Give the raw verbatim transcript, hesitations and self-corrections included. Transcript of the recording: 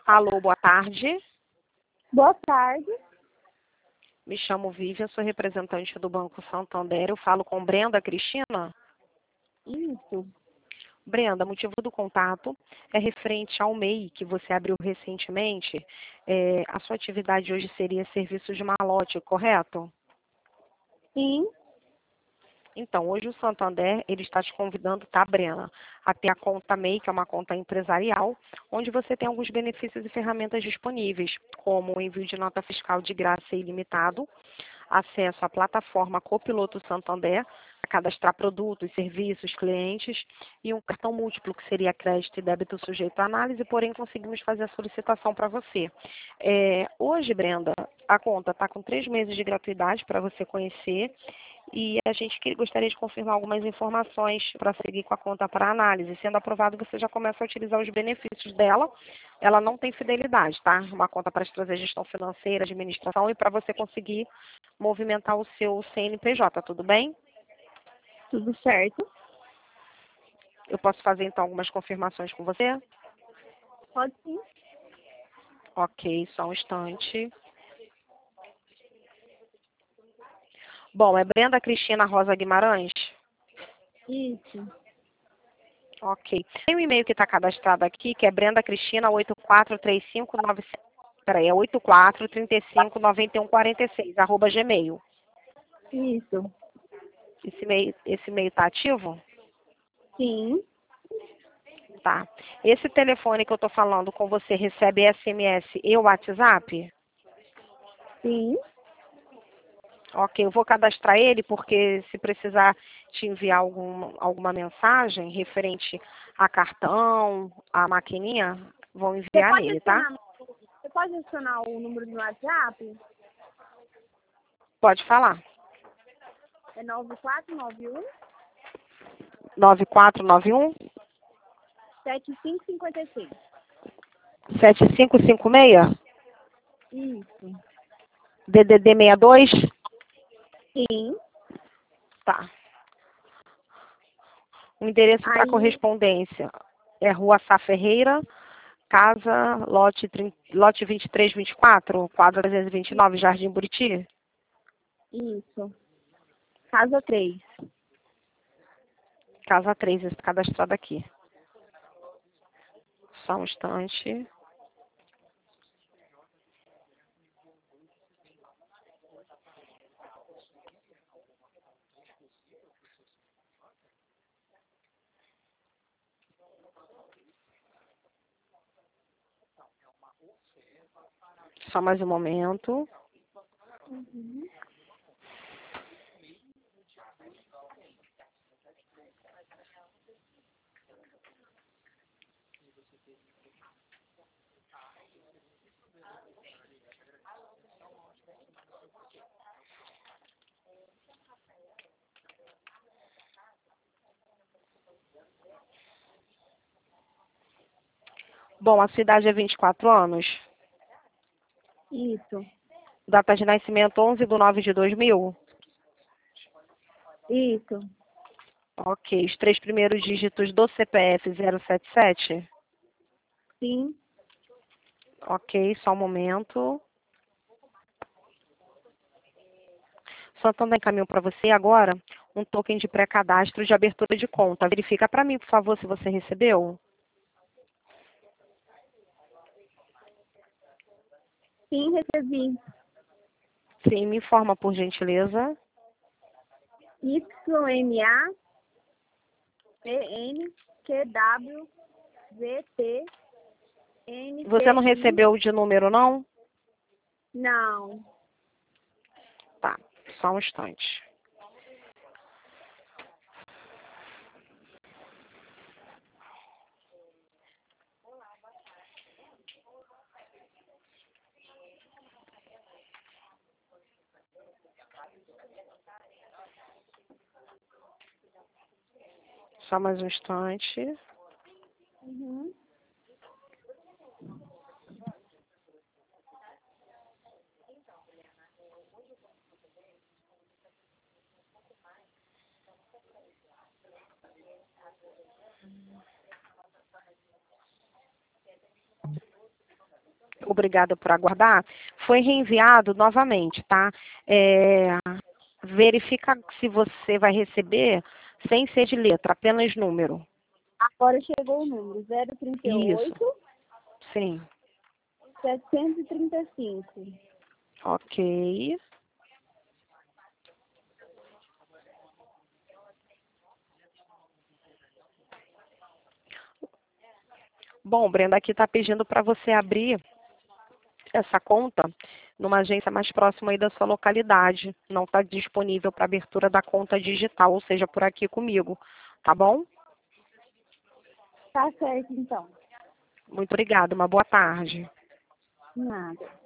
Alô, boa tarde. Boa tarde. Me chamo Vivian, sou representante do Banco Santander. Eu falo com Brenda Cristina. Isso. Brenda, motivo do contato é referente ao M E I que você abriu recentemente. É, a sua atividade hoje seria serviço de malote, correto? Sim. Então, hoje o Santander ele está te convidando, tá, Brena, a ter a conta M E I, que é uma conta empresarial, onde você tem alguns benefícios e ferramentas disponíveis, como o envio de nota fiscal de graça e ilimitado, acesso à plataforma Copiloto Santander, a cadastrar produtos, serviços, clientes, e um cartão múltiplo, que seria crédito e débito sujeito à análise, porém conseguimos fazer a solicitação para você. É, hoje, Brenda, a conta está com três meses de gratuidade para você conhecer, e a gente que- gostaria de confirmar algumas informações para seguir com a conta para análise. Sendo aprovado, você já começa a utilizar os benefícios dela. Ela não tem fidelidade, tá? Uma conta para trazer gestão financeira, administração e para você conseguir movimentar o seu C N P J, tudo bem? Tudo certo. Eu posso fazer então algumas confirmações com você? Pode sim. Ok, só um instante. Bom, é Brenda Cristina Rosa Guimarães? Isso. Ok. Tem um e-mail que está cadastrado aqui, que é Brenda Cristina oito quatro três cinco nove. Peraí, é oito quatro três cinco nove um quatro seis, arroba gmail. Isso. Esse e-mail, esse e-mail está ativo? Sim. Tá. Esse telefone que eu estou falando com você recebe S M S e WhatsApp? Sim. Ok, eu vou cadastrar ele porque se precisar te enviar algum, alguma mensagem referente a cartão, a maquininha, vão Você enviar pode nele, tá? adicionar, você pode adicionar o número do WhatsApp? Pode falar. É nove quatro nove um, nove quatro nove um, sete cinco cinco seis. sete cinco cinco seis, Isso. D D D sessenta e dois. Sim. Tá. O endereço para Aí, correspondência é Rua Sá Ferreira, casa, lote, trinta, lote vinte e três vinte e quatro, quadra trezentos e vinte e nove, Jardim Buriti. isso. Casa três. Casa três, esse cadastrado aqui. Só um instante. Só mais um momento. Uhum. Bom, a sua idade é vinte e quatro anos. Isso. Data de nascimento onze de nove de dois mil. Isso. Ok. Os três primeiros dígitos do C P F zero sete sete. Sim. Ok, só um momento. Santander encaminhou para você agora um token de pré-cadastro de abertura de conta. Verifica para mim, por favor, se você recebeu. Sim, recebi. Sim, me informa, por gentileza. Y M A P N Q W Z T N Você não T I. recebeu de número, não? Não. Tá, só um instante. Só mais um instante. Uhum. Obrigada por aguardar. Foi reenviado novamente, tá? É, verifica se você vai receber sem ser de letra, apenas número. Agora chegou o número zero trinta e Isso, oito, sim. setecentos e trinta e cinco. Ok. Bom, Brenda, aqui está pedindo para você abrir essa conta numa agência mais próxima aí da sua localidade. Não está disponível para abertura da conta digital, ou seja, por aqui comigo. Tá bom? Tá certo, então. Muito obrigada. Uma boa tarde. Nada.